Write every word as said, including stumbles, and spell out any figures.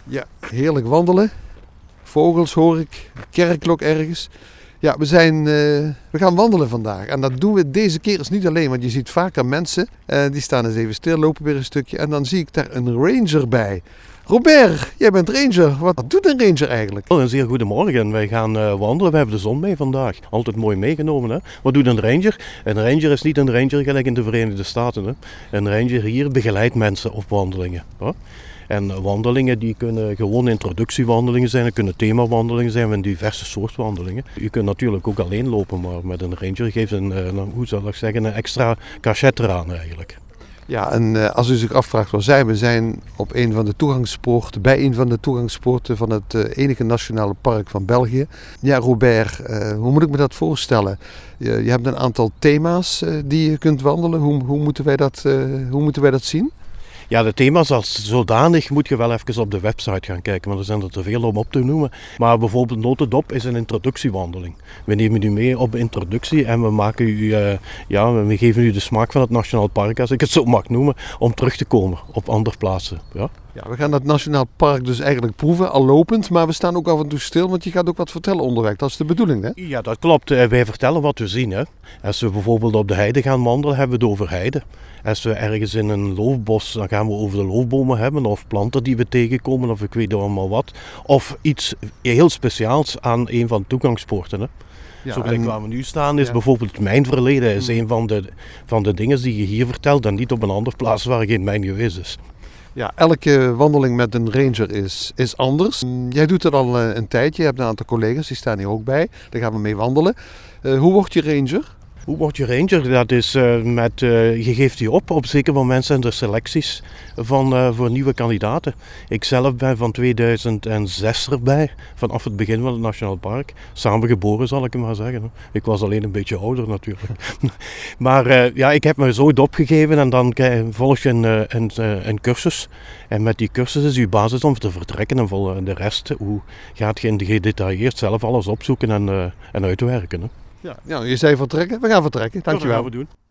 Ja, heerlijk wandelen. Vogels hoor ik, kerkklok ergens. Ja, we, zijn, uh, we gaan wandelen vandaag. En dat doen we deze keer eens niet alleen, want je ziet vaker mensen. Uh, die staan eens even stil, lopen weer een stukje. En dan zie ik daar een ranger bij. Robert, jij bent ranger. Wat doet een ranger eigenlijk? Een zeer goede morgen. Wij gaan uh, wandelen. We hebben de zon mee vandaag. Altijd mooi meegenomen. Hè? Wat doet een ranger? Een ranger is niet een ranger gelijk in de Verenigde Staten. Hè? Een ranger hier begeleidt mensen op wandelingen. Hè? En wandelingen die kunnen gewoon introductiewandelingen zijn, het kunnen themawandelingen zijn, en diverse soorten wandelingen. Je kunt natuurlijk ook alleen lopen, maar met een ranger geeft een, een hoe zal ik zeggen, een extra cachet eraan eigenlijk. Ja, en uh, als u zich afvraagt waar zijn we, zijn op een van de toegangspoorten, bij een van de toegangspoorten van het uh, enige nationale park van België. Ja, Robert, uh, hoe moet ik me dat voorstellen? Je, je hebt een aantal thema's uh, die je kunt wandelen. Hoe, hoe, moeten wij dat, uh, hoe moeten wij dat zien? Ja, de thema's als zodanig moet je wel even op de website gaan kijken, want er zijn er te veel om op te noemen. Maar bijvoorbeeld Notendop is een introductiewandeling. We nemen u mee op introductie en we, maken u, uh, ja, we geven u de smaak van het Nationaal Park, als ik het zo mag noemen, om terug te komen op andere plaatsen. Ja. Ja, we gaan het Nationaal Park dus eigenlijk proeven, al lopend, maar we staan ook af en toe stil, want je gaat ook wat vertellen onderweg. Dat is de bedoeling, hè? Ja, dat klopt. Wij vertellen wat we zien, hè. Als we bijvoorbeeld op de heide gaan wandelen, hebben we het over heide. Als we ergens in een loofbos, dan gaan we over de loofbomen hebben, of planten die we tegenkomen, of ik weet allemaal wat. Of iets heel speciaals aan een van de toegangspoorten, hè. Ja, Zo gelijk waar we nu staan is ja. bijvoorbeeld mijn verleden is een van de, van de dingen die je hier vertelt en niet op een andere plaats waar geen mijn geweest is. Ja, elke wandeling met een ranger is, is anders. Jij doet het al een tijdje, je hebt een aantal collega's, die staan hier ook bij. Daar gaan we mee wandelen. Uh, hoe word je ranger? Hoe word je ranger? Dat is uh, met, uh, je geeft die op. Op zeker moment zijn er selecties van, uh, voor nieuwe kandidaten. Ik zelf ben van tweeduizend zes erbij, vanaf het begin van het Nationaal Park. Samen geboren zal ik hem maar zeggen. Ik was alleen een beetje ouder natuurlijk. Maar uh, ja, ik heb me zo opgegeven en dan volg je een, een, een cursus. En met die cursus is uw basis om te vertrekken en voor de rest, hoe gaat je gedetailleerd zelf alles opzoeken en, uh, en uitwerken. Hè. Ja, nou, je zei vertrekken, we gaan vertrekken. Dankjewel. Dat gaan we doen.